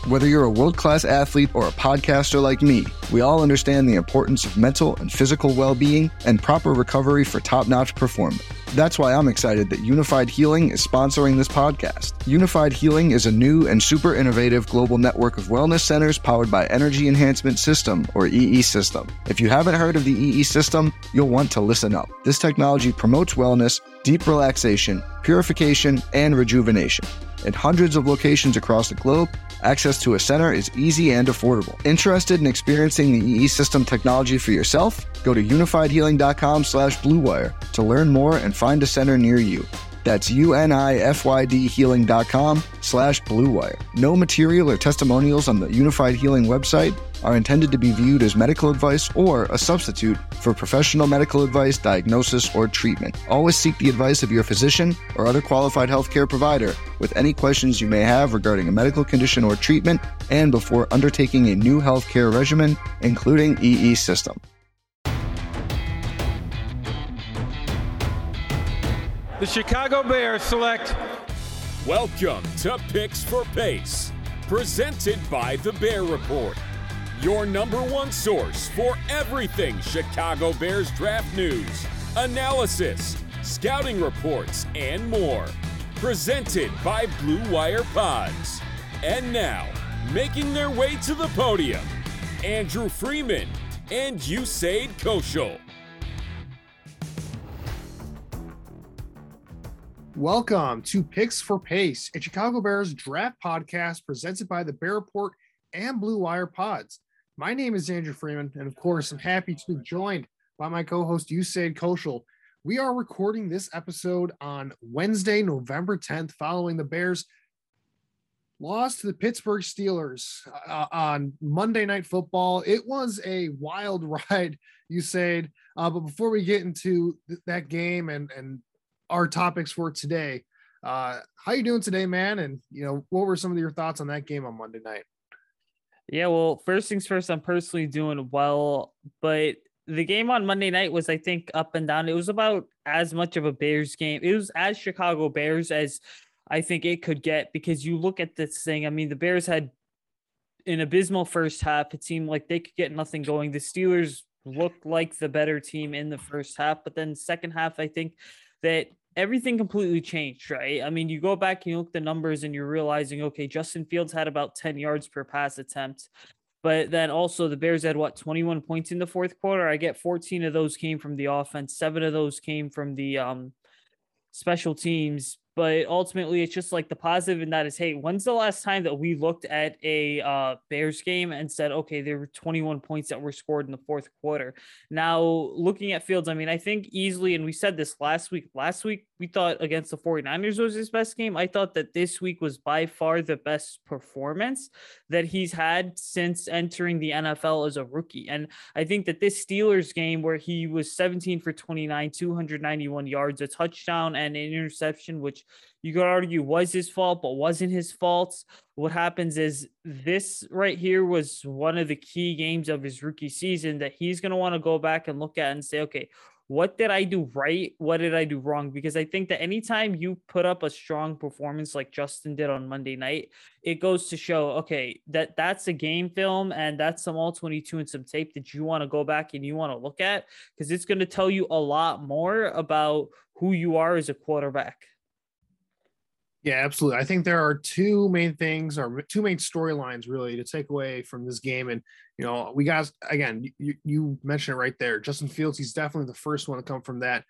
Whether you're a world-class athlete or a podcaster like me, we all understand the importance of mental and physical well-being and proper recovery for top-notch performance. That's why I'm excited that Unified Healing is sponsoring this podcast. Unified Healing is a new and super innovative global network of wellness centers powered by Energy Enhancement System, or EE System. If you haven't heard of the EE System, you'll want to listen up. This technology promotes wellness, deep relaxation, purification, and rejuvenation. In hundreds of locations across the globe, access to a center is easy and affordable. Interested in experiencing the EE System technology for yourself? Go to unifiedhealing.com/bluewire to learn more and find a center near you. That's unifydhealing.com/bluewire. No material or testimonials on the Unified Healing website are intended to be viewed as medical advice or a substitute for professional medical advice, diagnosis, or treatment. Always seek the advice of your physician or other qualified healthcare provider with any questions you may have regarding a medical condition or treatment and before undertaking a new healthcare regimen, including EE System. The Chicago Bears select. Welcome to Picks for Pace, presented by The Bear Report, your number one source for everything Chicago Bears draft news, analysis, scouting reports, and more. Presented by Blue Wire Pods. And now, making their way to the podium, Andrew Freeman and Usaid Koshul. Welcome to Picks for Pace, a Chicago Bears draft podcast presented by the Bear Report and Blue Wire Pods. My name is Andrew Freeman, and of course, I'm happy to be joined by my co-host Usaid Koshul. We are recording this episode on Wednesday, November 10th, following the Bears' loss to the Pittsburgh Steelers on Monday Night Football. It was a wild ride, Usaid. But before we get into that game and our topics for today, how you doing today, man? And what were some of your thoughts on that game on Monday night? Yeah, well, first things first, I'm personally doing well, but the game on Monday night was, I think, up and down. It was about as much of a Bears game. It was as Chicago Bears as I think it could get, because you look at this thing. I mean, the Bears had an abysmal first half. It seemed like they could get nothing going. The Steelers looked like the better team in the first half, but then second half, I think that everything completely changed, right? I mean, you go back and you look at the numbers and you're realizing, okay, Justin Fields had about 10 yards per pass attempt, but then also the Bears had 21 points in the fourth quarter. I get 14 of those came from the offense. 7 of those came from the special teams. But ultimately, it's just like the positive in that is, hey, when's the last time that we looked at a Bears game and said, okay, there were 21 points that were scored in the fourth quarter? Now, looking at Fields, I mean, I think easily, and we said this last week, we thought against the 49ers was his best game. I thought that this week was by far the best performance that he's had since entering the NFL as a rookie. And I think that this Steelers game, where he was 17 for 29, 291 yards, a touchdown and an interception, which you could argue was his fault, but wasn't his fault. What happens is this right here was one of the key games of his rookie season that he's going to want to go back and look at and say, okay, what did I do right? What did I do wrong? Because I think that anytime you put up a strong performance like Justin did on Monday night, it goes to show, okay, that's a game film and that's some all 22 and some tape that you want to go back and you want to look at, because it's going to tell you a lot more about who you are as a quarterback. Yeah, absolutely. I think there are two main things, or two main storylines really, to take away from this game. And, we guys, again, you mentioned it right there. Justin Fields, he's definitely the first one to come from that.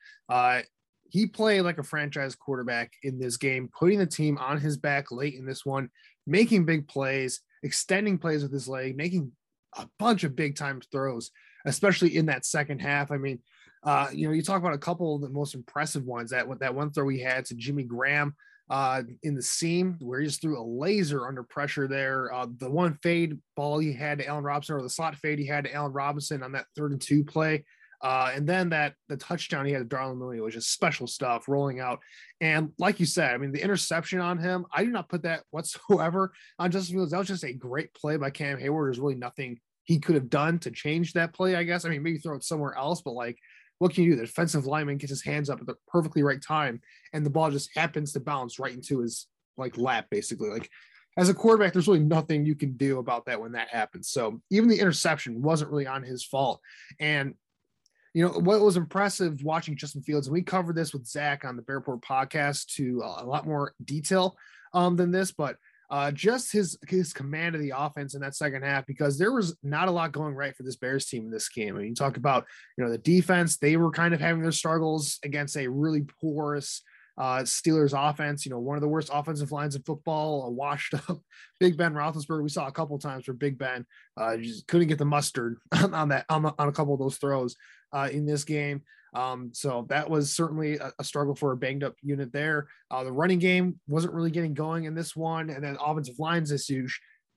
He played like a franchise quarterback in this game, putting the team on his back late in this one, making big plays, extending plays with his leg, making a bunch of big time throws, especially in that second half. I mean, you talk about a couple of the most impressive ones, that one throw he had to Jimmy Graham in the seam, where he just threw a laser under pressure there. The one fade ball he had to Allen Robinson, or the slot fade he had to Allen Robinson on that 3rd and 2 play. And then the touchdown he had to Darnell Mooney was just special stuff rolling out. And like you said, I mean, the interception on him, I do not put that whatsoever on Justin Fields. That was just a great play by Cam Hayward. There's really nothing he could have done to change that play, I guess. I mean, maybe throw it somewhere else, but what can you do? The defensive lineman gets his hands up at the perfectly right time, and the ball just happens to bounce right into his lap, basically. as a quarterback, there's really nothing you can do about that when that happens. So even the interception wasn't really on his fault. And what was impressive watching Justin Fields, and we covered this with Zach on the Bear Report podcast to a lot more detail than this, but just his command of the offense in that second half, because there was not a lot going right for this Bears team in this game. I mean, you talk about, the defense, they were kind of having their struggles against a really porous Steelers offense, one of the worst offensive lines in football, a washed up Big Ben Roethlisberger. We saw a couple of times where Big Ben just couldn't get the mustard on a couple of those throws in this game. So that was certainly a struggle for a banged up unit there. The running game wasn't really getting going in this one. And then offensive line issues,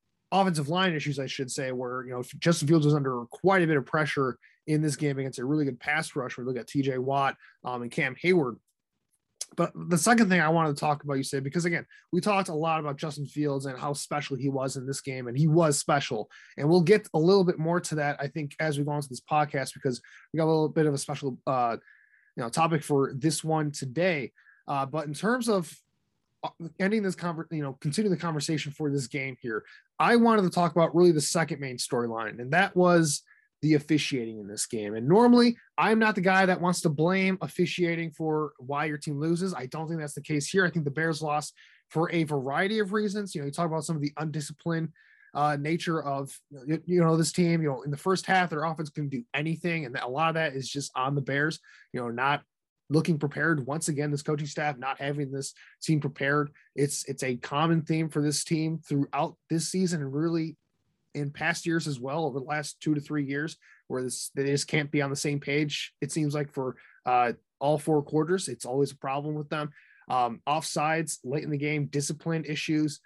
I should say, where, Justin Fields was under quite a bit of pressure in this game against a really good pass rush. We look at TJ Watt and Cam Hayward. But the second thing I wanted to talk about, you said, because again, we talked a lot about Justin Fields and how special he was in this game, and he was special. And we'll get a little bit more to that, I think, as we go on to this podcast, because we got a little bit of a special, topic for this one today. But in terms of ending this continue the conversation for this game here, I wanted to talk about really the second main storyline, and that was the officiating in this game. And normally I'm not the guy that wants to blame officiating for why your team loses. I don't think that's the case here. I think the Bears lost for a variety of reasons. You talk about some of the undisciplined nature of, this team, in the first half, their offense couldn't do anything. And a lot of that is just on the Bears, not looking prepared. Once again, this coaching staff not having this team prepared. It's a common theme for this team throughout this season, and really in past years as well, over the last 2 to 3 years, where they just can't be on the same page. It seems like for all 4 quarters, it's always a problem with them. Offsides late in the game, discipline issues,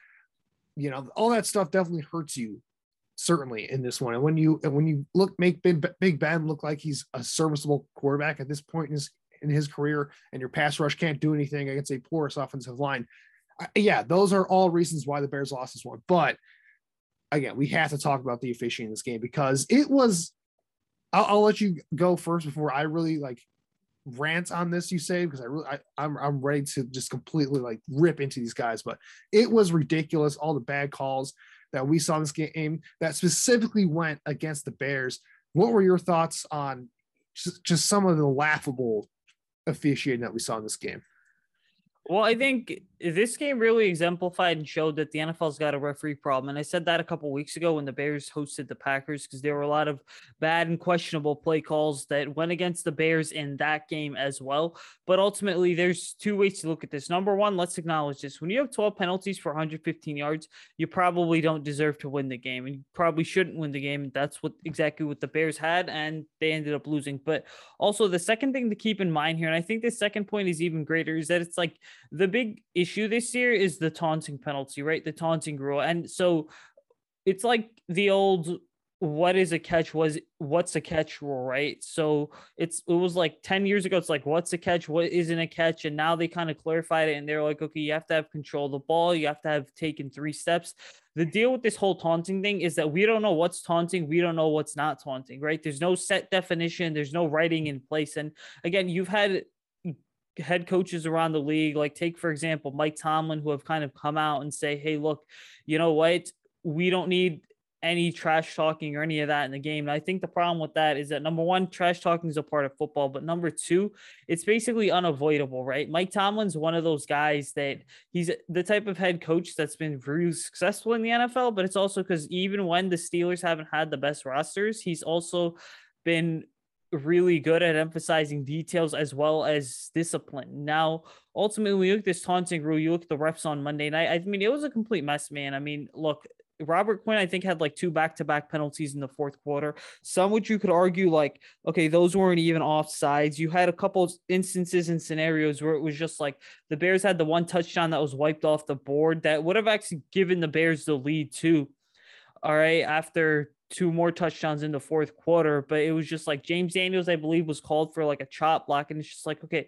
all that stuff definitely hurts you, certainly in this one. And when you make Big Ben look like he's a serviceable quarterback at this point in his career, and your pass rush can't do anything against a porous offensive line, those are all reasons why the Bears lost this one. But again, we have to talk about the officiating in this game, because it was, I'll let you go first before I really rant on this, you say, because I'm ready to just completely rip into these guys. But it was ridiculous, all the bad calls that we saw in this game that specifically went against the Bears. What were your thoughts on just some of the laughable officiating that we saw in this game? Well, I think this game really exemplified and showed that the NFL's got a referee problem. And I said that a couple of weeks ago when the Bears hosted the Packers, because there were a lot of bad and questionable play calls that went against the Bears in that game as well. But ultimately, there's 2 ways to look at this. Number one, let's acknowledge this. When you have 12 penalties for 115 yards, you probably don't deserve to win the game, and you probably shouldn't win the game. That's exactly what the Bears had, and they ended up losing. But also, the second thing to keep in mind here, and I think the second point is even greater, is that it's the big issue this year is the taunting penalty, right? The taunting rule. And so it's like the old, what is a catch? What's a catch rule, right? So it was 10 years ago. It's what's a catch? What isn't a catch? And now they kind of clarified it, and they're like, okay, you have to have control of the ball. You have to have taken 3 steps. The deal with this whole taunting thing is that we don't know what's taunting. We don't know what's not taunting, right? There's no set definition. There's no writing in place. And again, you've had head coaches around the league, take, for example, Mike Tomlin, who have kind of come out and say, hey, look, you know what? We don't need any trash talking or any of that in the game. And I think the problem with that is that, number one, trash talking is a part of football, but number two, it's basically unavoidable, right? Mike Tomlin's one of those guys that he's the type of head coach that's been really successful in the NFL, but it's also because even when the Steelers haven't had the best rosters, he's also been really good at emphasizing details as well as discipline. Now, ultimately, when you look at this taunting rule, you look at the refs on Monday night. I mean, it was a complete mess, man. I mean, look, Robert Quinn, I think, had 2 back-to-back penalties in the fourth quarter. Some which you could argue okay, those weren't even offsides. You had a couple instances and scenarios where it was just the Bears had the 1 touchdown that was wiped off the board that would have actually given the Bears the lead too. All right, after 2 more touchdowns in the fourth quarter, but it was just James Daniels, I believe, was called for a chop block, and it's just okay,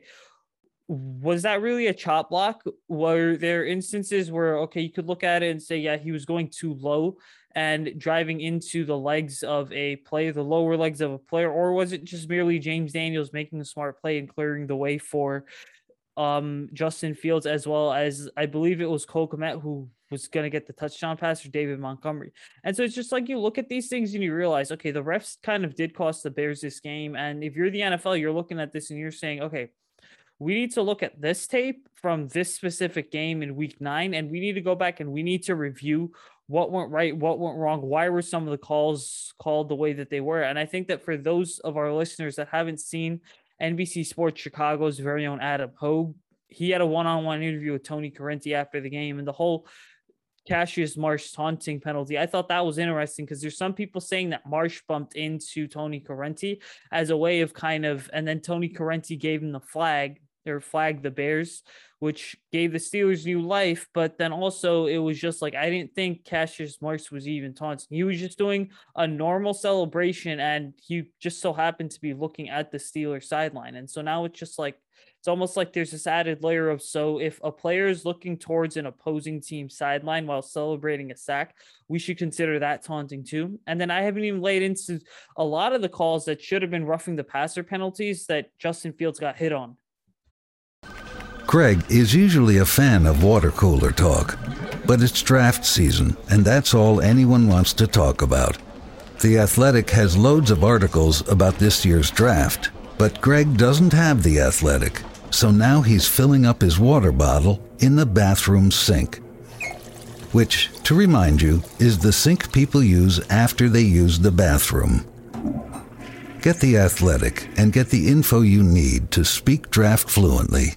was that really a chop block? Were there instances where, okay, you could look at it and say, yeah, he was going too low and driving into the legs of a player, the lower legs of a player, or was it just merely James Daniels making a smart play and clearing the way for Justin Fields, as well as I believe it was Cole Kmet who was going to get the touchdown pass, or David Montgomery. And so it's just like you look at these things and you realize, okay, the refs kind of did cost the Bears this game. And if you're the NFL, you're looking at this and you're saying, okay, we need to look at this tape from this specific game in week 9, and we need to go back and we need to review what went right, what went wrong, why were some of the calls called the way that they were. And I think that for those of our listeners that haven't seen NBC Sports Chicago's very own Adam Hogue, he had a one-on-one interview with Tony Corrente after the game, and the whole Cassius Marsh taunting penalty, I thought that was interesting because there's some people saying that Marsh bumped into Tony Corrente as a way of kind of, and then Tony Corrente gave him the flag, or flagged the Bears, which gave the Steelers new life. But then also it was just like, I didn't think Cassius Marsh was even taunting. He was just doing a normal celebration, and he just so happened to be looking at the Steelers sideline. And so now it's just like, it's almost like there's this added layer of, so if a player is looking towards an opposing team sideline while celebrating a sack, we should consider that taunting too. And then I haven't even laid into a lot of the calls that should have been roughing the passer penalties that Justin Fields got hit on. Greg is usually a fan of water cooler talk, but it's draft season, and that's all anyone wants to talk about. The Athletic has loads of articles about this year's draft, but Greg doesn't have The Athletic, so now he's filling up his water bottle in the bathroom sink, which, to remind you, is the sink people use after they use the bathroom. Get The Athletic and get the info you need to speak draft fluently.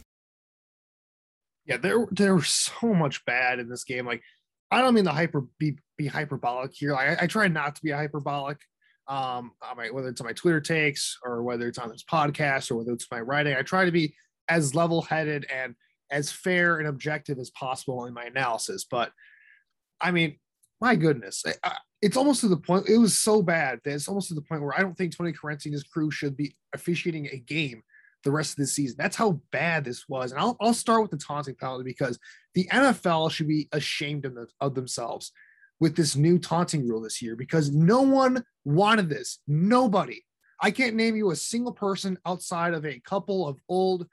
Yeah, there was so much bad in this game. Like, I don't mean to be hyperbolic here. Like, I try not to be hyperbolic. Whether it's on my Twitter takes or whether it's on this podcast or whether it's my writing, I try to be as level-headed and as fair and objective as possible in my analysis. But I mean, my goodness, it's almost to the point. It was so bad that it's almost to the point where I don't think Tony Corrente and his crew should be officiating a game the rest of the season. That's how bad this was. And I'll start with the taunting penalty, because the NFL should be ashamed of themselves with this new taunting rule this year, because no one wanted this. Nobody. I can't name you a single person outside of a couple of old,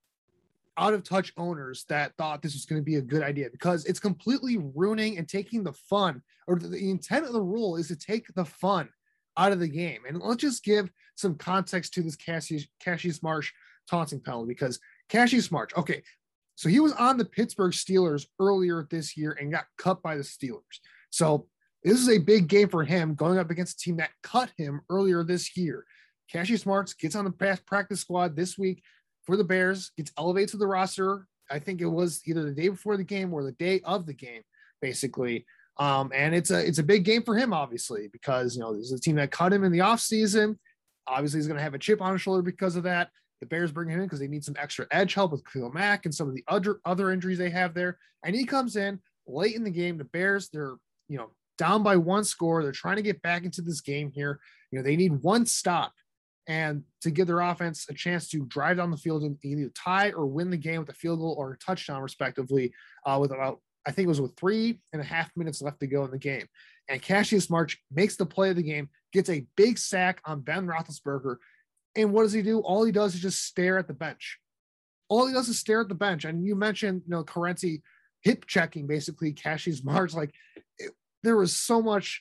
out of touch owners that thought this was going to be a good idea, because it's completely ruining and taking the fun, or the intent of the rule is to take the fun out of the game. And let's just give some context to this Cassius Marsh taunting penalty, because Cassius Marsh, okay, so he was on the Pittsburgh Steelers earlier this year and got cut by the Steelers. So this is a big game for him, going up against a team that cut him earlier this year. Cassius Marsh gets on the practice squad this week for the Bears, gets elevated to the roster. I think it was either the day before the game or the day of the game, basically. And it's a big game for him, obviously, because, this is a team that cut him in the offseason. Obviously, he's going to have a chip on his shoulder because of that. The Bears bring him in because they need some extra edge help with Khalil Mack and some of the other injuries they have there. And he comes in late in the game. The Bears, they're, down by 1 score. They're trying to get back into this game here. They need 1 stop and to give their offense a chance to drive down the field and either tie or win the game with a field goal or a touchdown, respectively, with about, I think it was with 3.5 minutes left to go in the game. And Cassius Marsh makes the play of the game, gets a big sack on Ben Roethlisberger. And what does he do? All he does is just stare at the bench. All he does is stare at the bench. And you mentioned, Corrente hip checking, basically, Cassius Marsh. There was so much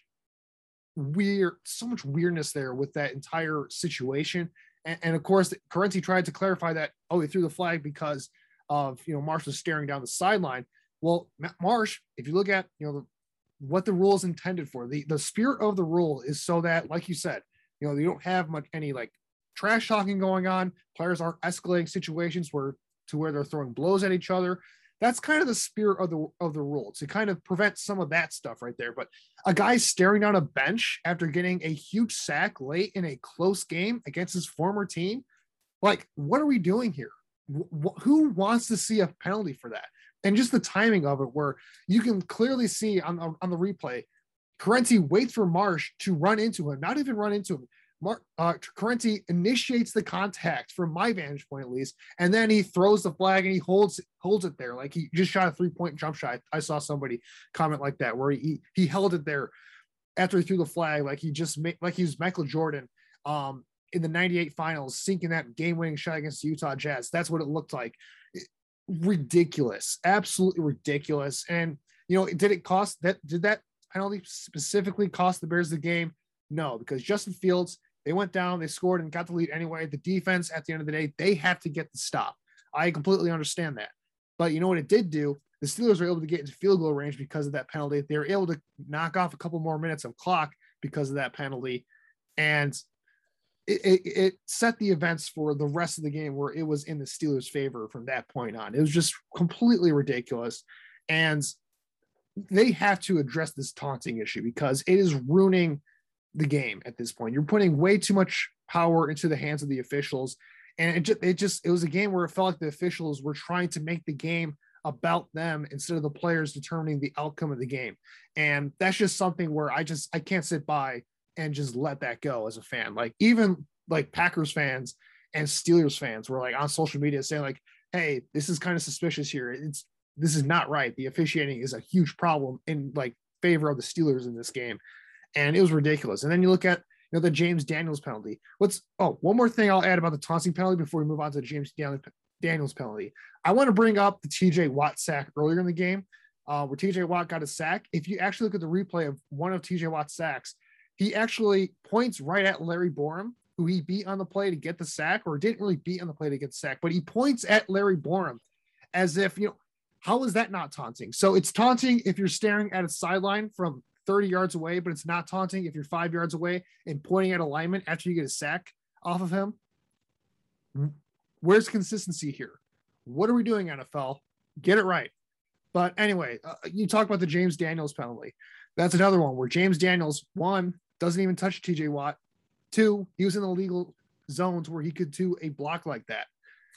weirdness there with that entire situation. And of course, Corrente tried to clarify that, he threw the flag because of, Marsh was staring down the sideline. Well, Marsh, if you look at, what the rule is intended for, the spirit of the rule is so that, like you said, you don't have any trash talking going on. Players aren't escalating situations where they're throwing blows at each other. That's kind of the spirit of the rule, to kind of prevent some of that stuff right there. But a guy staring down a bench after getting a huge sack late in a close game against his former team, what are we doing here? Who wants to see a penalty for that? And just the timing of it, where you can clearly see on the replay, Corrente waits for Marsh to run into him, not even run into him. Corrente initiates the contact from my vantage point, at least, and then he throws the flag and he holds it there like he just shot a 3-point jump shot. I saw somebody comment like that, where he held it there after he threw the flag, like he was Michael Jordan in the '98 finals, sinking that game-winning shot against the Utah Jazz. That's what it looked like. Ridiculous, absolutely ridiculous. And Did that penalty specifically cost the Bears the game? No, because Justin Fields, they went down, they scored and got the lead anyway. The defense, at the end of the day, they have to get the stop. I completely understand that. But you know what it did do? The Steelers were able to get into field goal range because of that penalty. They were able to knock off a couple more minutes of clock because of that penalty. And it set the events for the rest of the game where it was in the Steelers' favor from that point on. It was just completely ridiculous. And they have to address this taunting issue because it is ruining the game at this point. You're putting way too much power into the hands of the officials. And it was a game where it felt like the officials were trying to make the game about them instead of the players determining the outcome of the game. And that's just something where I can't sit by and just let that go as a fan. Like even like Packers fans and Steelers fans were like on social media saying like, hey, this is kind of suspicious here. This is not right. The officiating is a huge problem in like favor of the Steelers in this game. And it was ridiculous. And then you look at, the James Daniels penalty. One more thing I'll add about the taunting penalty before we move on to the James Daniels penalty. I want to bring up the TJ Watt sack earlier in the game where TJ Watt got a sack. If you actually look at the replay of one of TJ Watt's sacks, he actually points right at Larry Borum, who he beat on the play to get the sack, or didn't really beat on the play to get the sack, but he points at Larry Borum as if, how is that not taunting? So it's taunting if you're staring at a sideline from 30 yards away, but it's not taunting if you're 5 yards away and pointing at a lineman after you get a sack off of him. Where's consistency here? What are we doing, NFL? Get it right. But anyway, you talk about the James Daniels penalty. That's another one where James Daniels, 1, doesn't even touch TJ Watt. 2, he was in the legal zones where he could do a block like that.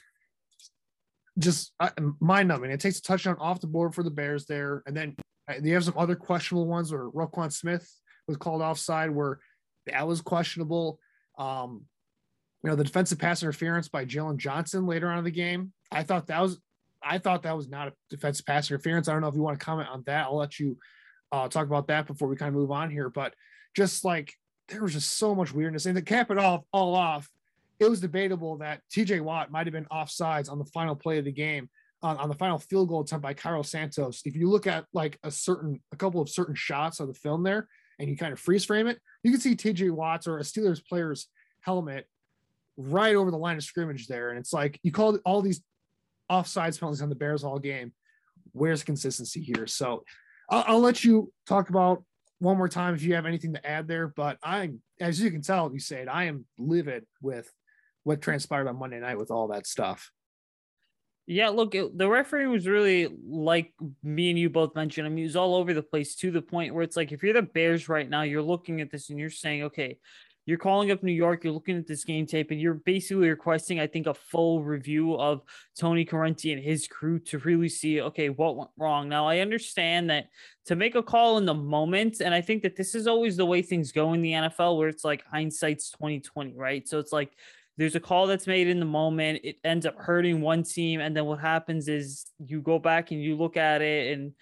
Just mind-numbing. It takes a touchdown off the board for the Bears there. And then you have some other questionable ones where Roquan Smith was called offside where that was questionable. The defensive pass interference by Jalen Johnson later on in the game. I thought that was not a defensive pass interference. I don't know if you want to comment on that. I'll let you talk about that before we kind of move on here. But just like there was just so much weirdness. And to cap it all off, it was debatable that TJ Watt might have been offsides on the final play of the game. On the final field goal attempt by Cairo Santos. If you look at like a couple of certain shots of the film there and you kind of freeze frame it, you can see TJ Watt's or a Steelers player's helmet right over the line of scrimmage there. And it's like, you called all these offsides penalties on the Bears all game. Where's consistency here? So I'll let you talk about one more time if you have anything to add there, but as you can tell, you say it, I am livid with what transpired on Monday night with all that stuff. Yeah, look, the referee was really like me and you both mentioned. I mean, he was all over the place to the point where it's like, if you're the Bears right now, you're looking at this and you're saying, okay, you're calling up New York, you're looking at this game tape, and you're basically requesting, I think, a full review of Tony Corrente and his crew to really see, okay, what went wrong. Now, I understand that to make a call in the moment, and I think that this is always the way things go in the NFL, where it's like hindsight's 20/20, right? So it's like, there's a call that's made in the moment. It ends up hurting one team. And then what happens is you go back and you look at it and,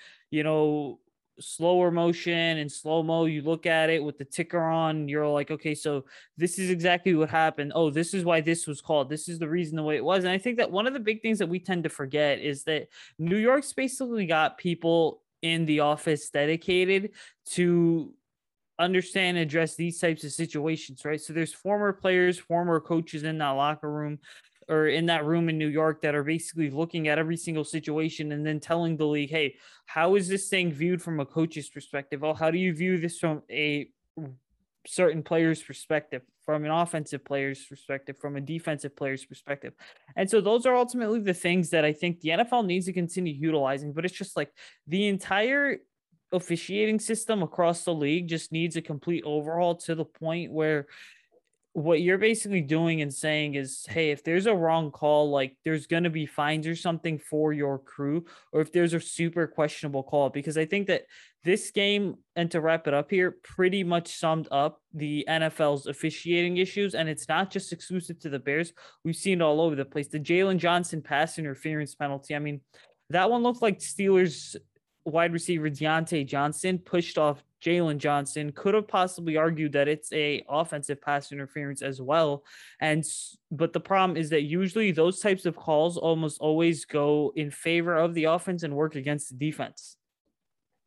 slower motion and slow-mo, you look at it with the ticker on, you're like, okay, so this is exactly what happened. Oh, this is why this was called. This is the reason the way it was. And I think that one of the big things that we tend to forget is that New York's basically got people in the office dedicated to understand and address these types of situations, right? So there's former players, former coaches in that locker room or in that room in New York that are basically looking at every single situation and then telling the league, hey, how is this thing viewed from a coach's perspective? Oh, how do you view this from a certain player's perspective, from an offensive player's perspective, from a defensive player's perspective? And so those are ultimately the things that I think the NFL needs to continue utilizing, but it's just like the entire officiating system across the league just needs a complete overhaul to the point where what you're basically doing and saying is, hey, if there's a wrong call, like there's going to be fines or something for your crew, or if there's a super questionable call, because I think that this game, and to wrap it up here, pretty much summed up the NFL's officiating issues. And it's not just exclusive to the Bears. We've seen it all over the place. The Jalen Johnson pass interference penalty. I mean, that one looked like Steelers wide receiver Deontay Johnson pushed off Jalen Johnson. Could have possibly argued that it's a offensive pass interference as well. But the problem is that usually those types of calls almost always go in favor of the offense and work against the defense.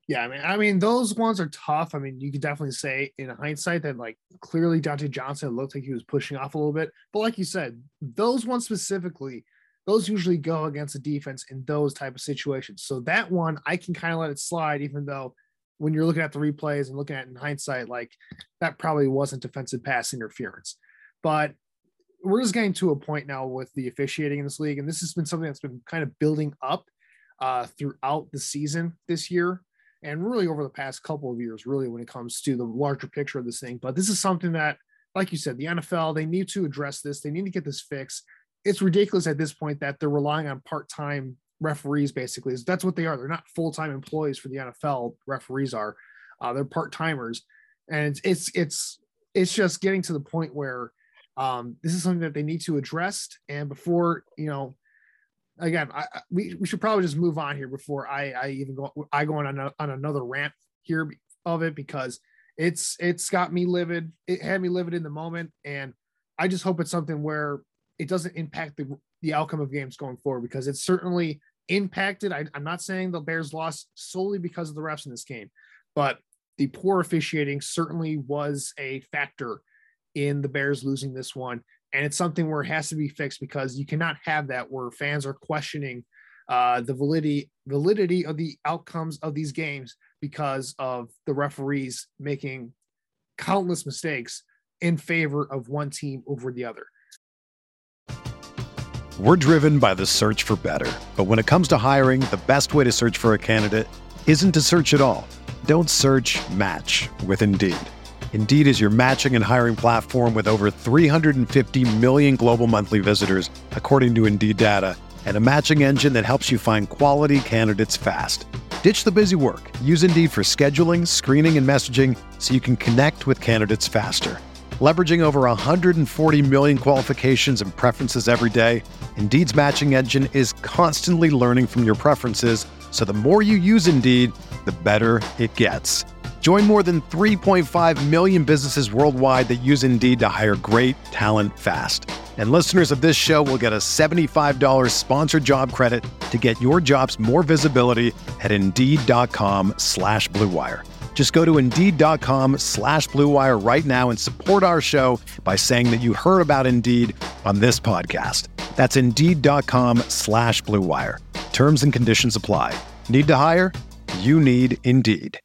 Yeah, I mean, those ones are tough. I mean, you could definitely say in hindsight that like clearly Dante Johnson looked like he was pushing off a little bit. But like you said, those ones specifically, those usually go against the defense in those type of situations. So that one I can kind of let it slide, even though when you're looking at the replays and looking at it in hindsight, like that probably wasn't defensive pass interference. But we're just getting to a point now with the officiating in this league, and this has been something that's been kind of building up throughout the season this year. And really over the past couple of years, really, when it comes to the larger picture of this thing. But this is something that, like you said, the NFL, they need to address this. They need to get this fixed. It's ridiculous at this point that they're relying on part-time referees, basically. That's what they are. They're not full-time employees for the NFL. Referees are. They're part-timers. And it's just getting to the point where this is something that they need to address. And before, again, we should probably just move on here before I go on another rant here of it, because it's got me livid. It had me livid in the moment, and I just hope it's something where it doesn't impact the outcome of games going forward, because it's certainly impacted. I'm not saying the Bears lost solely because of the refs in this game, but the poor officiating certainly was a factor in the Bears losing this one. And it's something where it has to be fixed, because you cannot have that where fans are questioning the validity of the outcomes of these games because of the referees making countless mistakes in favor of one team over the other. We're driven by the search for better. But when it comes to hiring, the best way to search for a candidate isn't to search at all. Don't search, match with Indeed. Indeed is your matching and hiring platform with over 350 million global monthly visitors, according to Indeed data, and a matching engine that helps you find quality candidates fast. Ditch the busy work. Use Indeed for scheduling, screening, and messaging so you can connect with candidates faster. Leveraging over 140 million qualifications and preferences every day, Indeed's matching engine is constantly learning from your preferences, so the more you use Indeed, the better it gets. Join more than 3.5 million businesses worldwide that use Indeed to hire great talent fast. And listeners of this show will get a $75 sponsored job credit to get your jobs more visibility at Indeed.com/Blue Wire. Just go to Indeed.com/Blue Wire right now and support our show by saying that you heard about Indeed on this podcast. That's Indeed.com/Blue Wire. Terms and conditions apply. Need to hire? You need Indeed.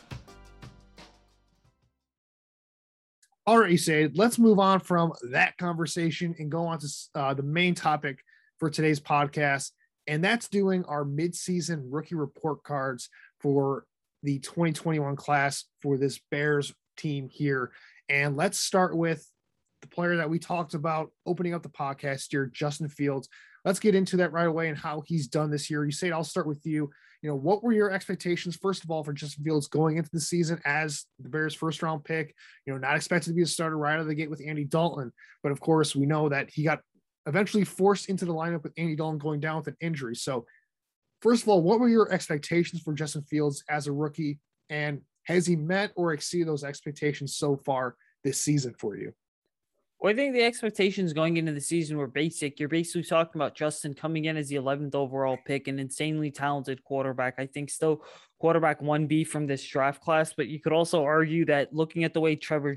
All right, Usaid, let's move on from that conversation and go on to the main topic for today's podcast, and that's doing our midseason rookie report cards for the 2021 class for this Bears team here. And let's start with the player that we talked about opening up the podcast here, Justin Fields. Let's get into that right away and how he's done this year. Usaid, I'll start with you. What were your expectations, first of all, for Justin Fields going into the season as the Bears' first-round pick? Not expected to be a starter right out of the gate with Andy Dalton. But, of course, we know that he got eventually forced into the lineup with Andy Dalton going down with an injury. So, first of all, what were your expectations for Justin Fields as a rookie? And has he met or exceeded those expectations so far this season for you? Well, I think the expectations going into the season were basic. You're basically talking about Justin coming in as the 11th overall pick, an insanely talented quarterback. I think still quarterback 1B from this draft class, but you could also argue that looking at the way Trevor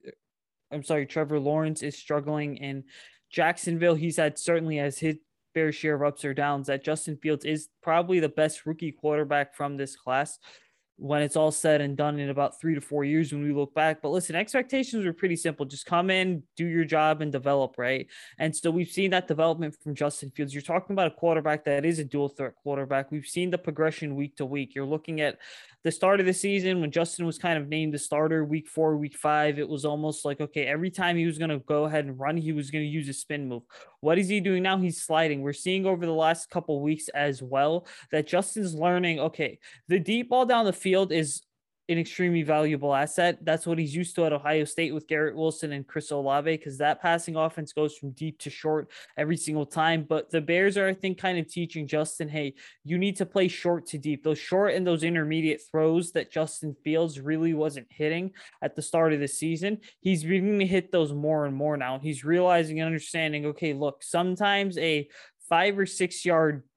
Lawrence is struggling in Jacksonville, he's had certainly as his fair share of ups or downs, that Justin Fields is probably the best rookie quarterback from this class when it's all said and done in about 3 to 4 years when we look back. But listen, expectations were pretty simple. Just come in, do your job, and develop, right? And so we've seen that development from Justin Fields. You're talking about a quarterback that is a dual threat quarterback. We've seen the progression week to week. You're looking at the start of the season when Justin was kind of named the starter week 4, week 5. It was almost like, okay, every time he was going to go ahead and run, he was going to use a spin move. What is he doing now? He's sliding. We're seeing over the last couple of weeks as well that Justin's learning, okay, the deep ball down the field is an extremely valuable asset. That's what he's used to at Ohio State with Garrett Wilson and Chris Olave, because that passing offense goes from deep to short every single time. But the Bears are, I think, kind of teaching Justin, hey, you need to play short to deep. Those short and those intermediate throws that Justin Fields really wasn't hitting at the start of the season, he's beginning to hit those more and more now. He's realizing and understanding, okay, look, sometimes a 5 or 6 yard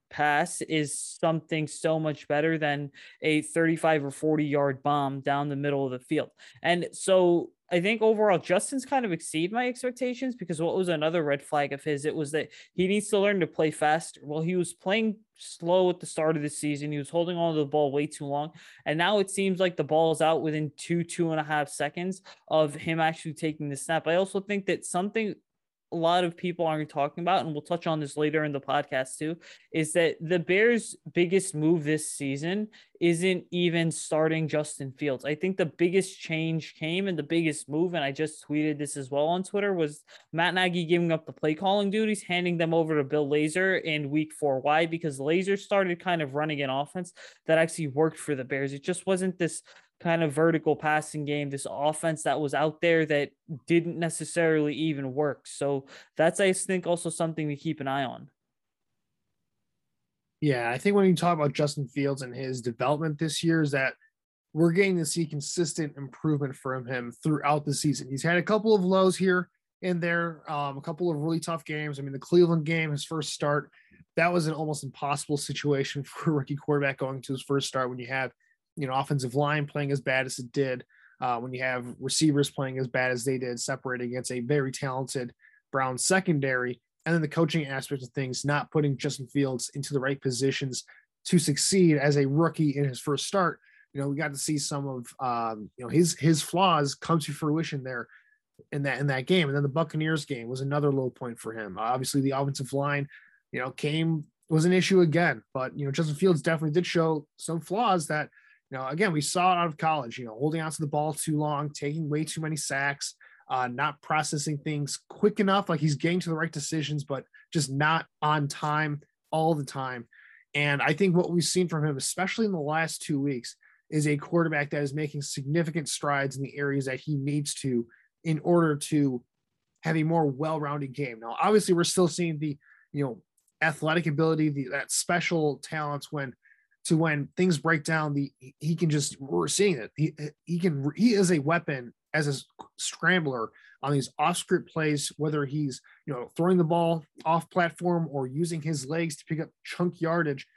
pass is something so much better than a 35 or 40-yard bomb down the middle of the field. And so I think overall Justin's kind of exceed my expectations, because what was another red flag of his, it was that he needs to learn to play faster. Well, he was playing slow at the start of the season. He was holding on to the ball way too long. And now it seems like the ball is out within 2.5 seconds of him actually taking the snap. I also think that something a lot of people aren't talking about, and we'll touch on this later in the podcast too, is that the Bears' biggest move this season isn't even starting Justin Fields. I think the biggest change came, and the biggest move, and I just tweeted this as well on Twitter, was Matt Nagy giving up the play calling duties, handing them over to Bill Lazor in week 4. Why? Because Lazor started kind of running an offense that actually worked for the Bears. It just wasn't this kind of vertical passing game, this offense that was out there that didn't necessarily even work. So that's, I think, also something to keep an eye on. Yeah, I think when you talk about Justin Fields and his development this year, is that we're getting to see consistent improvement from him throughout the season. He's had a couple of lows here and there, a couple of really tough games. I mean, the Cleveland game, his first start, that was an almost impossible situation for a rookie quarterback going to his first start when you have, offensive line playing as bad as it did, when you have receivers playing as bad as they did, separating against a very talented Browns secondary, and then the coaching aspect of things, not putting Justin Fields into the right positions to succeed as a rookie in his first start. We got to see some of, his flaws come to fruition there in that game. And then the Buccaneers game was another low point for him. Obviously the offensive line, was an issue again, but, Justin Fields definitely did show some flaws that, again, we saw it out of college, holding onto the ball too long, taking way too many sacks, not processing things quick enough. Like, he's getting to the right decisions, but just not on time all the time. And I think what we've seen from him, especially in the last 2 weeks, is a quarterback that is making significant strides in the areas that he needs to in order to have a more well-rounded game. Now, obviously, we're still seeing the, athletic ability, that special talents when things break down, we're seeing it. He is a weapon as a scrambler on these off script plays, whether he's, throwing the ball off platform or using his legs to pick up chunk yardage,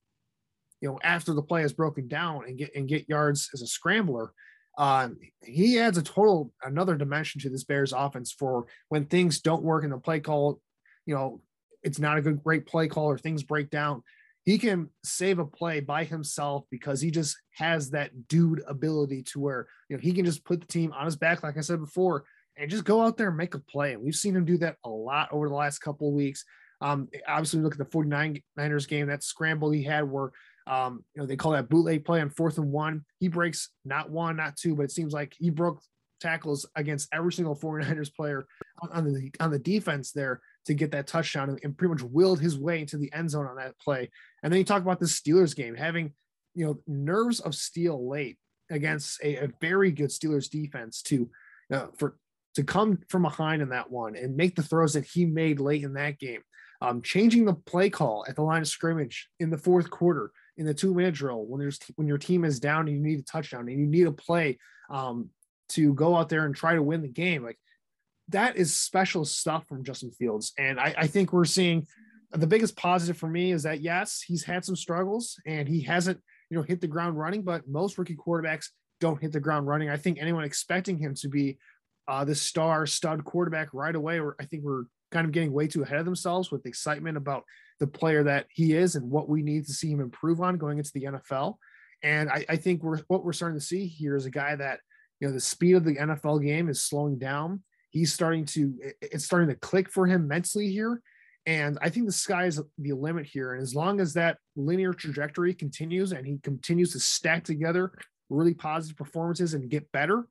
after the play is broken down and get yards as a scrambler. He adds another dimension to this Bears offense for when things don't work in the play call, it's not a great play call or things break down. He can save a play by himself because he just has that dude ability to where, he can just put the team on his back, like I said before, and just go out there and make a play. And we've seen him do that a lot over the last couple of weeks. Obviously, look at the 49ers game, that scramble he had where, they call that bootleg play on 4th and 1. He breaks not one, not two, but it seems like he broke tackles against every single 49ers player on the defense there to get that touchdown and pretty much willed his way into the end zone on that play. And then you talk about the Steelers game, having, nerves of steel late against a very good Steelers defense to come from behind in that one and make the throws that he made late in that game. Changing the play call at the line of scrimmage in the fourth quarter in the 2-minute drill when your team is down and you need a touchdown and you need a play to go out there and try to win the game. Like, that is special stuff from Justin Fields. And I think we're seeing the biggest positive for me is that, yes, he's had some struggles and he hasn't, hit the ground running, but most rookie quarterbacks don't hit the ground running. I think anyone expecting him to be the stud quarterback right away, I think we're kind of getting way too ahead of themselves with excitement about the player that he is and what we need to see him improve on going into the NFL. And I think what we're starting to see here is a guy that, the speed of the NFL game is slowing down. It's starting to click for him mentally here. And I think the sky is the limit here. And as long as that linear trajectory continues and he continues to stack together really positive performances and get better,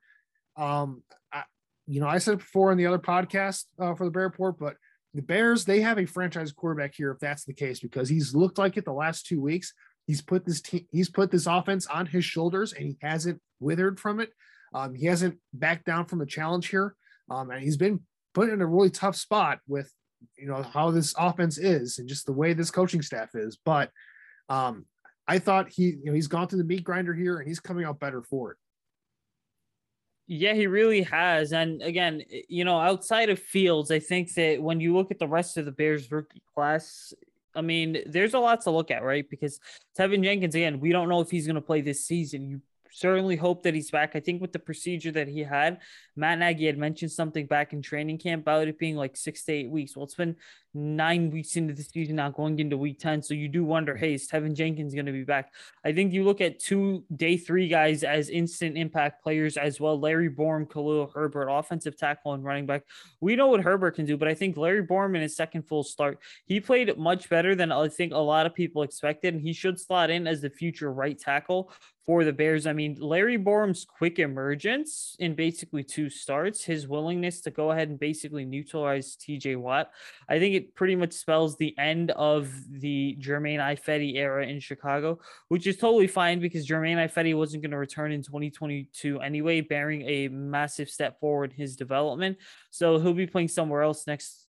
I said it before in the other podcast for the Bear Report, but the Bears, they have a franchise quarterback here if that's the case, because he's looked like it the last 2 weeks. He's put this offense on his shoulders and he hasn't withered from it. He hasn't backed down from the challenge here. And he's been put in a really tough spot with, how this offense is and just the way this coaching staff is. But I thought he's gone through the meat grinder here and he's coming out better for it. Yeah, he really has. And again, outside of Fields, I think that when you look at the rest of the Bears rookie class, I mean, there's a lot to look at, right? Because Tevin Jenkins, again, we don't know if he's going to play this season. You certainly hope that he's back. I think with the procedure that he had, Matt Nagy had mentioned something back in training camp about it being like 6 to 8 weeks. Well, it's been 9 weeks into the season now, going into week 10. So you do wonder, hey, is Tevin Jenkins going to be back? I think you look at 2 day 3 guys as instant impact players as well. Larry Borom, Khalil Herbert, offensive tackle and running back. We know what Herbert can do, but I think Larry Borom in his second full start, he played much better than I think a lot of people expected. And he should slot in as the future right tackle for the Bears. I mean, Larry Borum's quick emergence in basically 2 starts, his willingness to go ahead and basically neutralize TJ Watt, I think it pretty much spells the end of the Germain Ifedi era in Chicago, which is totally fine because Germain Ifedi wasn't going to return in 2022 anyway, bearing a massive step forward in his development. So he'll be playing somewhere else next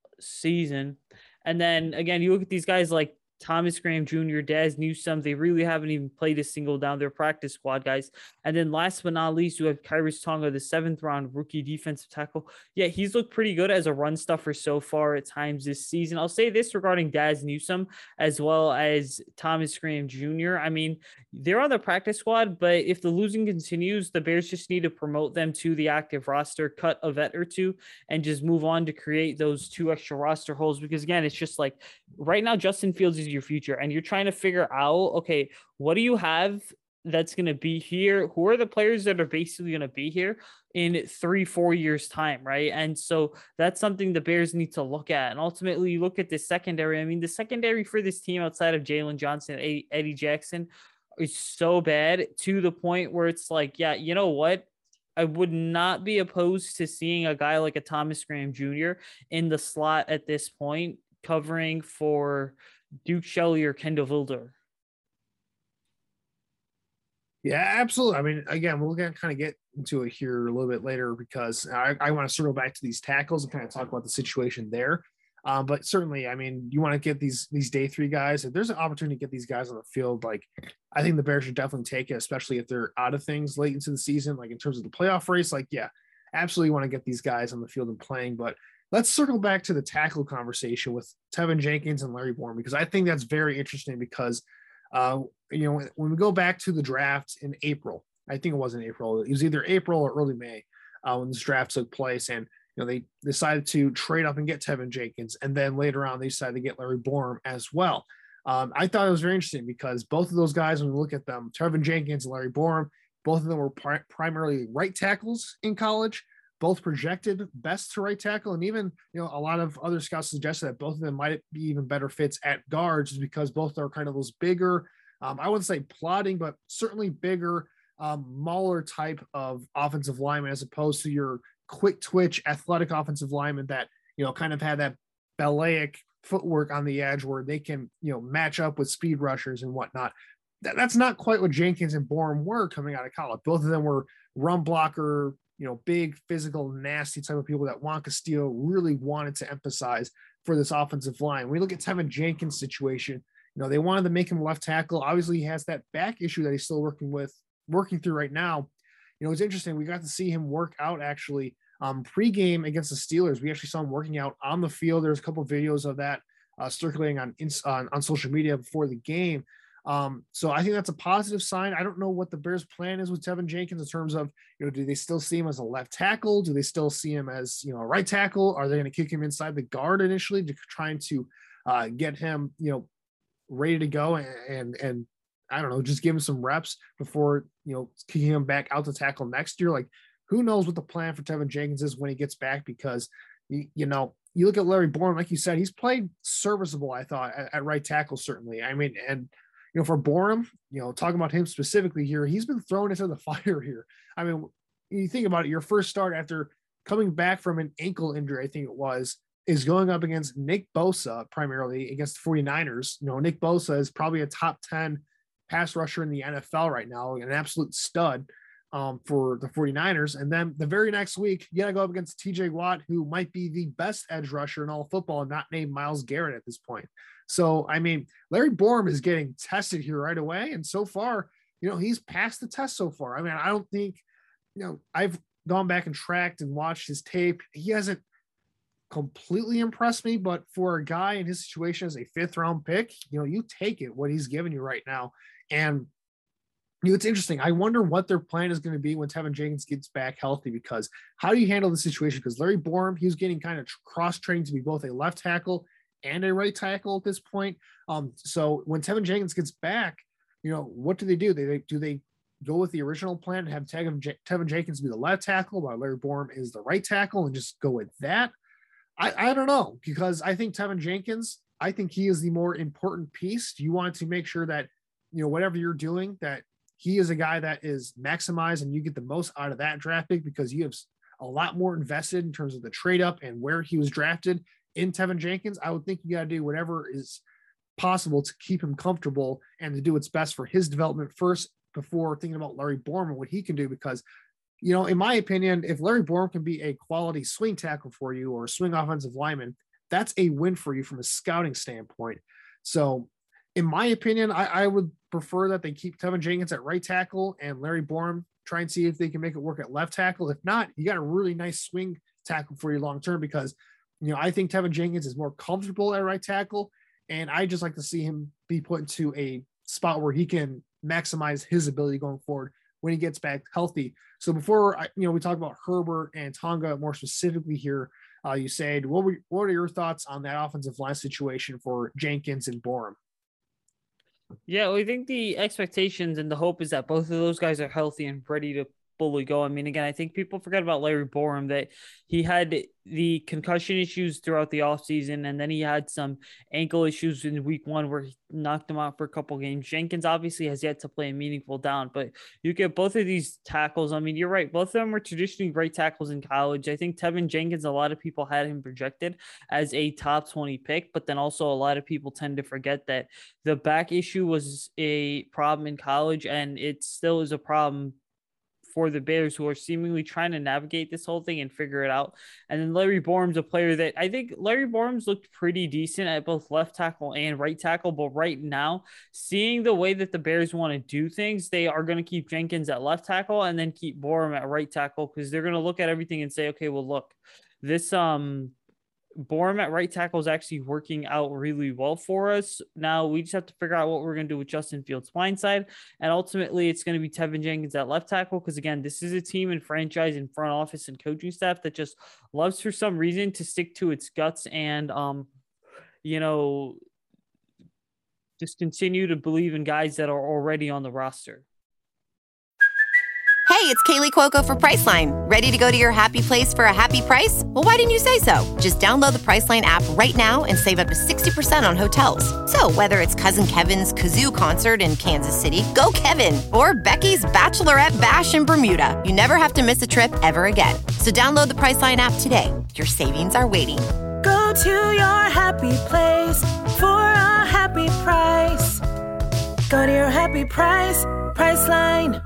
season. And then again, you look at these guys like Thomas Graham Jr., Daz Newsome, they really haven't even played a single down, their practice squad guys. And then last but not least, you have Khyiris Tonga, the 7th round rookie defensive tackle. Yeah, he's looked pretty good as a run stuffer so far at times this season. I'll say this regarding Daz Newsome as well as Thomas Graham Jr. I mean, they're on the practice squad, but if the losing continues, the Bears just need to promote them to the active roster, cut a vet or 2, and just move on to create those 2 extra roster holes. Because again, it's just like right now, Justin Fields is your future, and you're trying to figure out, okay, what do you have that's going to be here? Who are the players that are basically going to be here in 3-4 years time, right? And so that's something the Bears need to look at. And ultimately, you look at the secondary. I mean, the secondary for this team outside of Jalen Johnson, Eddie Jackson, is so bad to the point where it's like, yeah, you know what? I would not be opposed to seeing a guy like a Thomas Graham Jr. in the slot at this point, covering for Duke Shelley or Kendall Wilder. Yeah, absolutely. I mean, again, we're going to kind of get into it here a little bit later because I want to circle back to these tackles and kind of talk about the situation there. But certainly, I mean, you want to get these day 3 guys. If there's an opportunity to get these guys on the field, like I think the Bears should definitely take it, especially if they're out of things late into the season, like in terms of the playoff race. Like, yeah, absolutely want to get these guys on the field and playing. But let's circle back to the tackle conversation with Tevin Jenkins and Larry Borom, because I think that's very interesting because, when we go back to the draft in April, I think it was in April, it was either April or early May when this draft took place. And, they decided to trade up and get Tevin Jenkins. And then later on, they decided to get Larry Borom as well. I thought it was very interesting because both of those guys, when we look at them, Tevin Jenkins and Larry Borom, both of them were primarily right tackles in college, both projected best to right tackle. And even, a lot of other scouts suggested that both of them might be even better fits at guards just because both are kind of those bigger, I wouldn't say plodding, but certainly bigger, mauler type of offensive lineman as opposed to your quick twitch athletic offensive lineman that, kind of had that balletic footwork on the edge where they can, match up with speed rushers and whatnot. That's not quite what Jenkins and Borom were coming out of college. Both of them were run blocker, big, physical, nasty type of people that Juan Castillo really wanted to emphasize for this offensive line. When we look at Tevin Jenkins' situation, they wanted to make him left tackle. Obviously, he has that back issue that he's still working through right now. It's interesting. We got to see him work out actually pregame against the Steelers. We actually saw him working out on the field. There's a couple of videos of that circulating on social media before the game. So I think that's a positive sign. I don't know what the Bears' plan is with Tevin Jenkins in terms of, do they still see him as a left tackle? Do they still see him as, a right tackle? Are they going to kick him inside the guard initially to trying to get him, ready to go and I don't know, just give him some reps before, kicking him back out to tackle next year? Like, who knows what the plan for Tevin Jenkins is when he gets back, because, you look at Larry Borom, like you said, he's played serviceable, I thought, at right tackle, certainly. I mean, and, for Borom, talking about him specifically here, he's been thrown into the fire here. I mean, you think about it, your first start after coming back from an ankle injury, I think it was, is going up against Nick Bosa, primarily against the 49ers. Nick Bosa is probably a top 10 pass rusher in the NFL right now, an absolute stud for the 49ers. And then the very next week, you got to go up against TJ Watt, who might be the best edge rusher in all of football and not named Myles Garrett at this point. So, I mean, Larry Borom is getting tested here right away. And so far, he's passed the test so far. I mean, I don't think, I've gone back and tracked and watched his tape. He hasn't completely impressed me, but for a guy in his situation as a 5th round pick, you take it, what he's giving you right now. And it's interesting. I wonder what their plan is going to be when Tevin Jenkins gets back healthy, because how do you handle the situation? Because Larry Borom, he was getting kind of cross-trained to be both a left tackle and a right tackle at this point. So when Tevin Jenkins gets back, what do? Do they go with the original plan and have Tevin Jenkins be the left tackle while Larry Borom is the right tackle and just go with that? I don't know, because I think Tevin Jenkins, I think he is the more important piece. You want to make sure that, whatever you're doing, that he is a guy that is maximized and you get the most out of that draft pick, because you have a lot more invested in terms of the trade up and where he was drafted in Tevin Jenkins. I would think you got to do whatever is possible to keep him comfortable and to do what's best for his development first before thinking about Larry Borom and what he can do. Because, in my opinion, if Larry Borom can be a quality swing tackle for you or a swing offensive lineman, that's a win for you from a scouting standpoint. So in my opinion, I would prefer that they keep Tevin Jenkins at right tackle and Larry Borom try and see if they can make it work at left tackle. If not, you got a really nice swing tackle for you long-term, because, I think Tevin Jenkins is more comfortable at right tackle. And I just like to see him be put into a spot where he can maximize his ability going forward when he gets back healthy. So before we talk about Herbert and Tonga more specifically here, you said, what are your thoughts on that offensive line situation for Jenkins and Borom? Yeah, well, I think the expectations and the hope is that both of those guys are healthy and ready to fully go. I mean, again, I think people forget about Larry Borom, that he had the concussion issues throughout the offseason, and then he had some ankle issues in week 1 where he knocked him out for a couple games. Jenkins obviously has yet to play a meaningful down, but you get both of these tackles. I mean, you're right. Both of them were traditionally right tackles in college. I think Tevin Jenkins, a lot of people had him projected as a top 20 pick, but then also a lot of people tend to forget that the back issue was a problem in college, and it still is a problem for the Bears, who are seemingly trying to navigate this whole thing and figure it out. And then Larry Borom's a player that I think Larry Borom's looked pretty decent at both left tackle and right tackle. But right now, seeing the way that the Bears want to do things, they are going to keep Jenkins at left tackle and then keep Borom at right tackle, because they're going to look at everything and say, okay, well, look, this Borom at right tackle is actually working out really well for us. Now we just have to figure out what we're going to do with Justin Fields' blindside. And ultimately it's going to be Tevin Jenkins at left tackle. Because again, this is a team and franchise and front office and coaching staff that just loves for some reason to stick to its guts and, just continue to believe in guys that are already on the roster. Hey, it's Kaylee Cuoco for Priceline. Ready to go to your happy place for a happy price? Well, why didn't you say so? Just download the Priceline app right now and save up to 60% on hotels. So whether it's Cousin Kevin's Kazoo Concert in Kansas City, go Kevin, or Becky's Bachelorette Bash in Bermuda, you never have to miss a trip ever again. So download the Priceline app today. Your savings are waiting. Go to your happy place for a happy price. Go to your happy price, Priceline.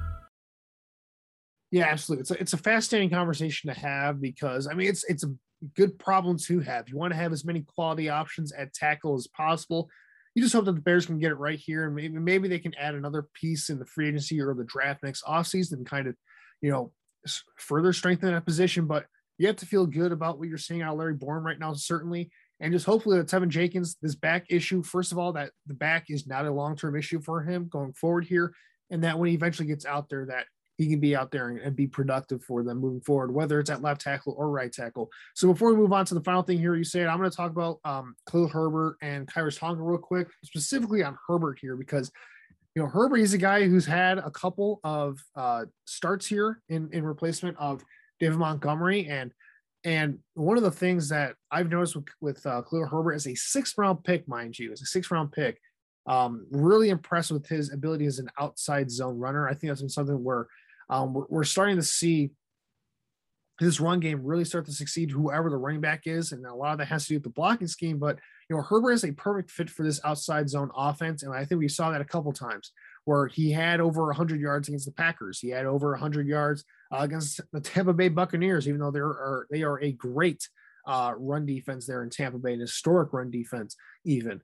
Yeah, absolutely. It's a fascinating conversation to have, because I mean it's a good problem to have. You want to have as many quality options at tackle as possible. You just hope that the Bears can get it right here, and maybe they can add another piece in the free agency or the draft next offseason and kind of, further strengthen that position. But you have to feel good about what you're seeing out of Larry Borom right now, certainly, and just hopefully that Tevin Jenkins, this back issue, first of all, that the back is not a long-term issue for him going forward here, and that when he eventually gets out there, that he can be out there and be productive for them moving forward, whether it's at left tackle or right tackle. So before we move on to the final thing here, you said, I'm going to talk about Khalil Herbert and Khyiris Tonga real quick, specifically on Herbert here, because, Herbert, he's a guy who's had a couple of starts here in replacement of David Montgomery. And one of the things that I've noticed with Khalil Herbert is a 6th round pick, mind you, is a 6th round pick. Really impressed with his ability as an outside zone runner. I think that's been something where we're starting to see this run game really start to succeed, whoever the running back is. And a lot of that has to do with the blocking scheme, but Herbert is a perfect fit for this outside zone offense. And I think we saw that a couple times where he had over 100 yards against the Packers. He had over 100 yards against the Tampa Bay Buccaneers, even though they are a great run defense there in Tampa Bay, an historic run defense even.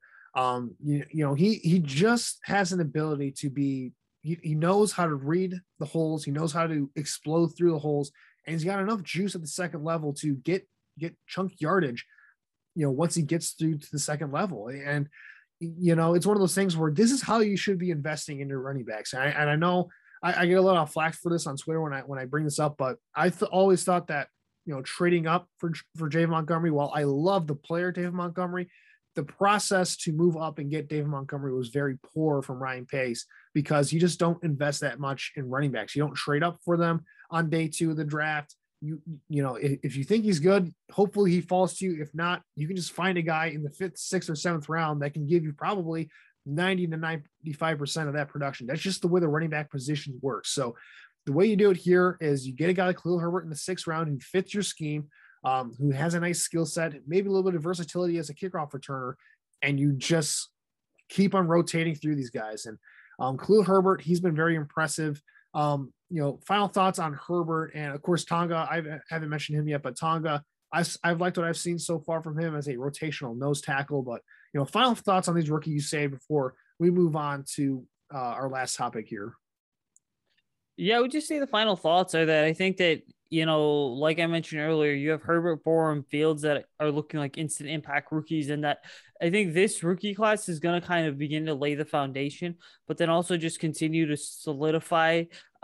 He just has an ability to be, he knows how to read the holes. He knows how to explode through the holes, and he's got enough juice at the second level to get get chunk yardage, once he gets through to the second level. And, it's one of those things where this is how you should be investing in your running backs. And I know I get a lot of flack for this on Twitter when I bring this up, but I always thought that, trading up for David Montgomery, while I love the player David Montgomery, the process to move up and get David Montgomery was very poor from Ryan Pace, because you just don't invest that much in running backs. You don't trade up for them on day 2 of the draft. If you think he's good, hopefully he falls to you. If not, you can just find a guy in the 5th, 6th, or 7th round that can give you probably 90 to 95% of that production. That's just the way the running back position works. So the way you do it here is you get a guy like Khalil Herbert in the 6th round who fits your scheme, who has a nice skill set, maybe a little bit of versatility as a kickoff returner, and you just keep on rotating through these guys. And Khalil Herbert, he's been very impressive. Final thoughts on Herbert, and of course Tonga. I haven't mentioned him yet, but Tonga, I've liked what I've seen so far from him as a rotational nose tackle. But final thoughts on these rookies you say before we move on to our last topic here. Yeah, I would just say the final thoughts are that I think that, like I mentioned earlier, you have Herbert, Borom, Fields that are looking like instant impact rookies, and that I think this rookie class is going to kind of begin to lay the foundation, but then also just continue to solidify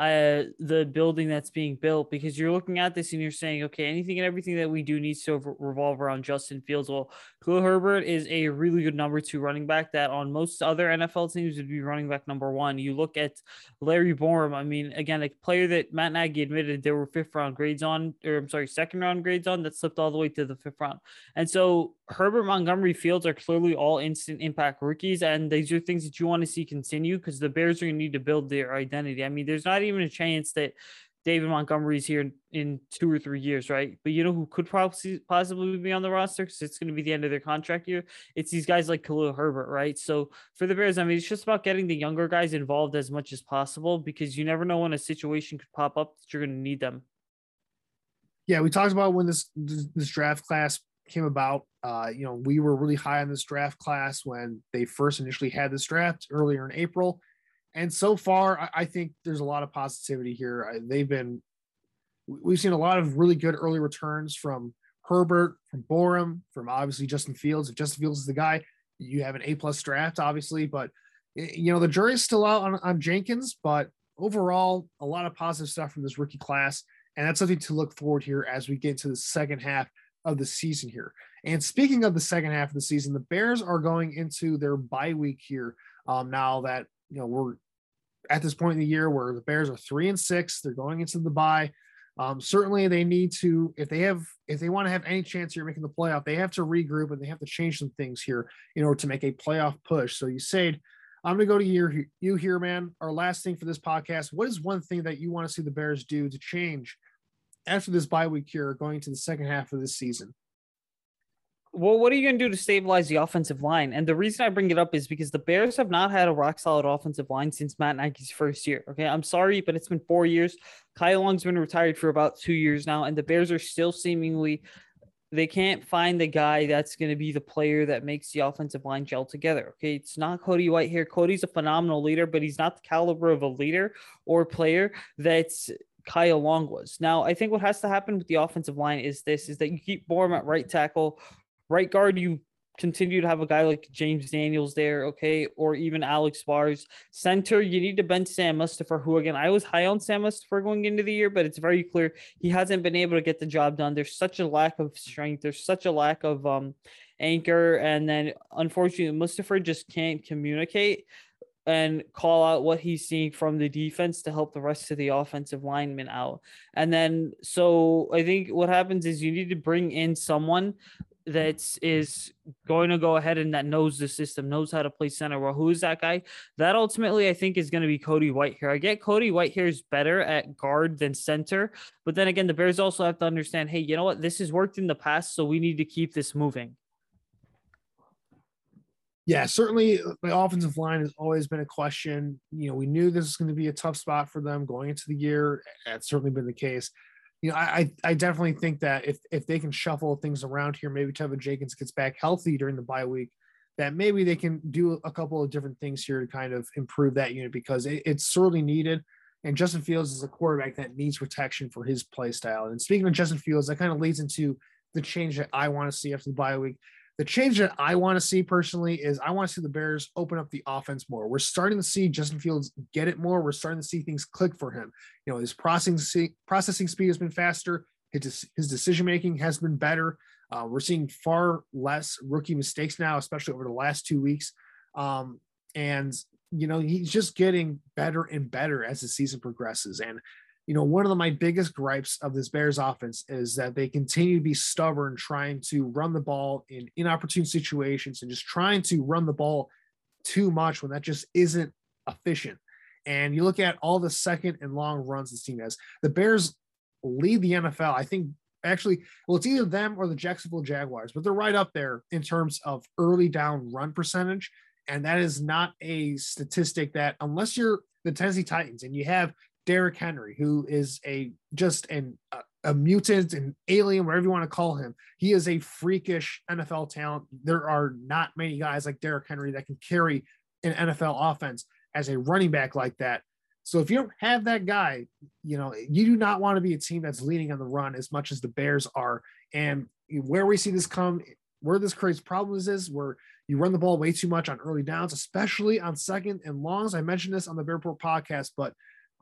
the building that's being built, because you're looking at this and you're saying, okay, anything and everything that we do needs to revolve around Justin Fields. Well, Khalil Herbert is a really good number 2 running back that on most other NFL teams would be running back number 1. You look at Larry Borom. I mean, again, a player that Matt Nagy admitted there were 5th round grades on, or I'm sorry, 2nd round grades on, that slipped all the way to the 5th round. And so Herbert, Montgomery, Fields are clearly all instant impact rookies, and these are things that you want to see continue, because the Bears are going to need to build their identity. I mean, there's not even a chance that David Montgomery's here in 2 or 3 years, right? But who could possibly be on the roster, because it's going to be the end of their contract year? It's these guys like Khalil Herbert, right? So for the Bears, I mean, it's just about getting the younger guys involved as much as possible, because you never know when a situation could pop up that you're going to need them. Yeah, we talked about when this draft class came about. We were really high on this draft class when they first initially had this draft earlier in April. And so far, I think there's a lot of positivity here. We've seen a lot of really good early returns from Herbert, from Borom, from obviously Justin Fields. If Justin Fields is the guy, you have an A+ draft, obviously. But, the jury's still out on Jenkins. But overall, a lot of positive stuff from this rookie class. And that's something to look forward here as we get into the second half of the season here. And speaking of the second half of the season, the Bears are going into their bye week here. Now that, we're at this point in the year where the Bears are 3-6, they're going into the bye. Certainly they need to, if they want to have any chance here making the playoff, they have to regroup and they have to change some things here in order to make a playoff push. So Usayd, I'm going to go to you here, man. Our last thing for this podcast. What is one thing that you want to see the Bears do to change after this bye week here going to the second half of this season? Well, what are you going to do to stabilize the offensive line? And the reason I bring it up is because the Bears have not had a rock-solid offensive line since Matt Nagy's first year. Okay, I'm sorry, but it's been 4 years. Kyle Long's been retired for about 2 years now, and the Bears are still seemingly – they can't find the guy that's going to be the player that makes the offensive line gel together. Okay, it's not Cody Whitehair. Cody's a phenomenal leader, but he's not the caliber of a leader or player that's Kyle Long was. Now, I think what has to happen with the offensive line is that you keep Borom at right tackle. Right guard, you continue to have a guy like James Daniels there, okay, or even Alex Bars. Center, you need to bench Sam Mustipher, who, again, I was high on Sam Mustipher going into the year, but it's very clear he hasn't been able to get the job done. There's such a lack of strength. There's such a lack of anchor, and then, unfortunately, Mustipher just can't communicate and call out what he's seeing from the defense to help the rest of the offensive linemen out. And then, so I think what happens is you need to bring in someone that is going to go ahead and that knows the system, knows how to play center. Well, who is that guy? That ultimately, I think, is going to be Cody Whitehair. I get Cody Whitehair is better at guard than center, but then again, the Bears also have to understand, hey, you know what? This has worked in the past, so we need to keep this moving. Yeah, certainly the offensive line has always been a question. We knew this was going to be a tough spot for them going into the year. That's certainly been the case. I definitely think that if they can shuffle things around here, maybe Tevin Jenkins gets back healthy during the bye week, that maybe they can do a couple of different things here to kind of improve that unit, because it's sorely needed. And Justin Fields is a quarterback that needs protection for his play style. And speaking of Justin Fields, that kind of leads into the change that I want to see after the bye week. The change that I want to see personally is I want to see the Bears open up the offense more. We're starting to see Justin Fields get it more. We're starting to see things click for him. You know, his processing speed has been faster. His decision-making has been better. We're seeing far less rookie mistakes now, especially over the last 2 weeks. And, you know, he's just getting better and better as the season progresses. And, you know, one of my biggest gripes of this Bears offense is that they continue to be stubborn, trying to run the ball in inopportune situations and just trying to run the ball too much when that just isn't efficient. And you look at all the second and long runs this team has. The Bears lead the NFL. I think actually, well, it's either them or the Jacksonville Jaguars, but they're right up there in terms of early down run percentage. And that is not a statistic that, unless you're the Tennessee Titans and you have Derrick Henry, who is a mutant, an alien, whatever you want to call him. He is a freakish NFL talent. There are not many guys like Derrick Henry that can carry an NFL offense as a running back like that. So if you don't have that guy, you know, you do not want to be a team that's leaning on the run as much as the Bears are. And where we see this come, where this creates problems is where you run the ball way too much on early downs, especially on second and longs. I mentioned this on the Bear Report podcast, but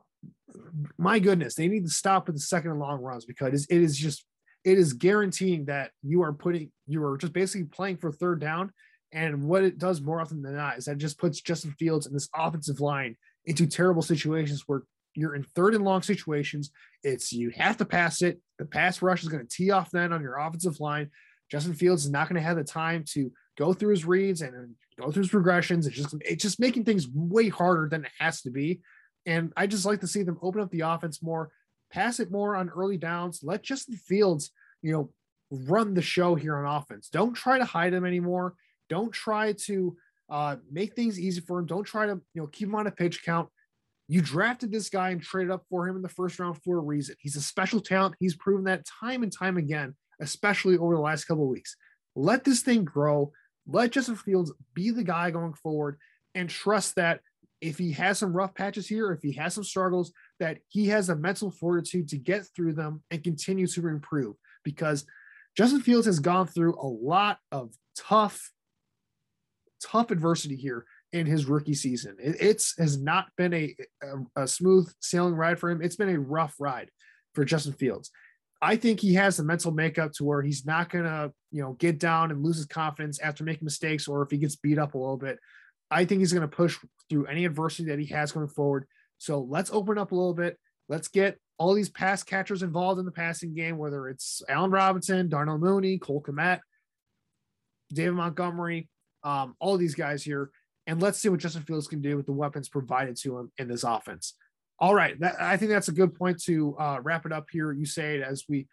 my goodness, they need to stop with the second and long runs, because it is guaranteeing that you are just basically playing for third down. And what it does more often than not is that it just puts Justin Fields and this offensive line into terrible situations where you're in third and long situations. You have to pass it. The pass rush is going to tee off then on your offensive line. Justin Fields is not going to have the time to go through his reads and go through his progressions. It's just making things way harder than it has to be. And I just like to see them open up the offense more, pass it more on early downs, let Justin Fields, you know, run the show here on offense. Don't try to hide him anymore. Don't try to make things easy for him. Don't try to, you know, keep him on a pitch count. You drafted this guy and traded up for him in the first round for a reason. He's a special talent. He's proven that time and time again, especially over the last couple of weeks. Let this thing grow. Let Justin Fields be the guy going forward, and trust that if he has some rough patches here, if he has some struggles, that he has the mental fortitude to get through them and continue to improve, because Justin Fields has gone through a lot of tough adversity here in his rookie season. It has not been a smooth sailing ride for him. It's been a rough ride for Justin Fields. I think he has the mental makeup to where he's not going to, you know, get down and lose his confidence after making mistakes, or if he gets beat up a little bit. I think he's going to push through any adversity that he has going forward. So let's open up a little bit. Let's get all these pass catchers involved in the passing game, whether it's Allen Robinson, Darnell Mooney, Cole Kmet, David Montgomery, all these guys here. And let's see what Justin Fields can do with the weapons provided to him in this offense. All right. I think that's a good point to wrap it up here. You say it as we,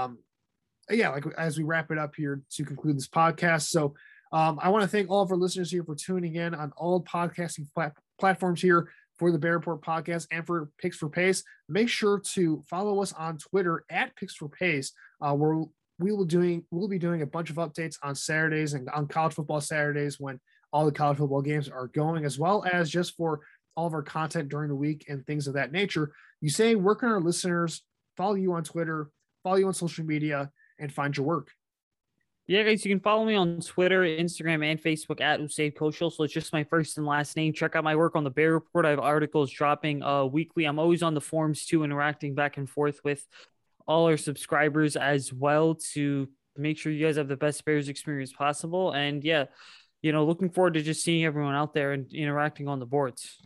as we wrap it up here to conclude this podcast. So, I want to thank all of our listeners here for tuning in on all podcasting platforms here for the Bear Report podcast and for Picks for Pace. Make sure to follow us on Twitter at Picks for Pace, where we'll be doing a bunch of updates on Saturdays and on college football Saturdays when all the college football games are going, as well as just for all of our content during the week and things of that nature. You say, where can our listeners follow you on Twitter, follow you on social media, and find your work? Yeah, guys, you can follow me on Twitter, Instagram, and Facebook at Usaid Koshal. So it's just my first and last name. Check out my work on the Bear Report. I have articles dropping weekly. I'm always on the forums too, interacting back and forth with all our subscribers as well to make sure you guys have the best Bears experience possible. And yeah, you know, looking forward to just seeing everyone out there and interacting on the boards.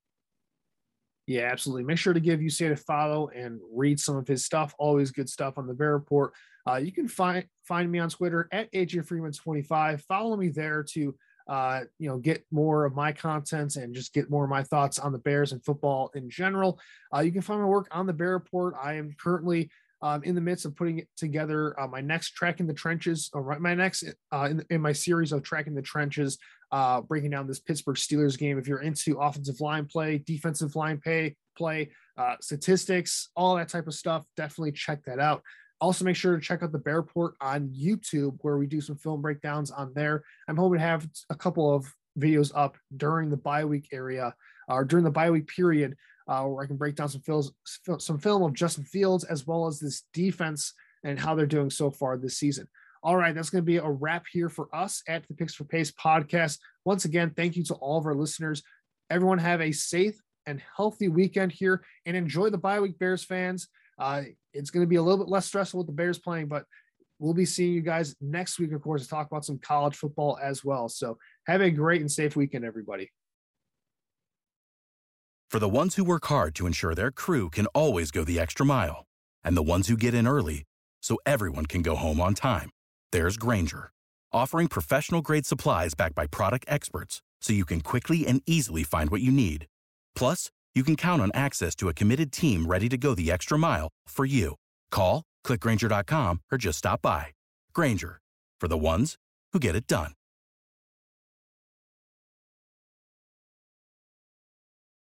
Yeah, absolutely. Make sure to give Usaid a follow and read some of his stuff. Always good stuff on the Bear Report. You can find me on Twitter at AJFreeman25. Follow me there to get more of my content and just get more of my thoughts on the Bears and football in general. You can find my work on the Bear Report. I am currently in the midst of putting together my next Tracking the Trenches, or my next in my series of Tracking the Trenches, breaking down this Pittsburgh Steelers game. If you're into offensive line play, defensive line play, statistics, all that type of stuff, definitely check that out. Also, make sure to check out the Bear Report on YouTube, where we do some film breakdowns on there. I'm hoping to have a couple of videos up during the bye week period, where I can break down some film of Justin Fields, as well as this defense and how they're doing so far this season. All right, that's going to be a wrap here for us at the Picks for Pace podcast. Once again, thank you to all of our listeners. Everyone have a safe and healthy weekend here, and enjoy the bye week, Bears fans. It's going to be a little bit less stressful with the Bears playing, but we'll be seeing you guys next week, of course, to talk about some college football as well. So have a great and safe weekend, everybody. For the ones who work hard to ensure their crew can always go the extra mile, and the ones who get in early so everyone can go home on time, there's Grainger, offering professional-grade supplies backed by product experts so you can quickly and easily find what you need. Plus, you can count on access to a committed team ready to go the extra mile for you. Call, click Grainger.com, or just stop by. Grainger, for the ones who get it done.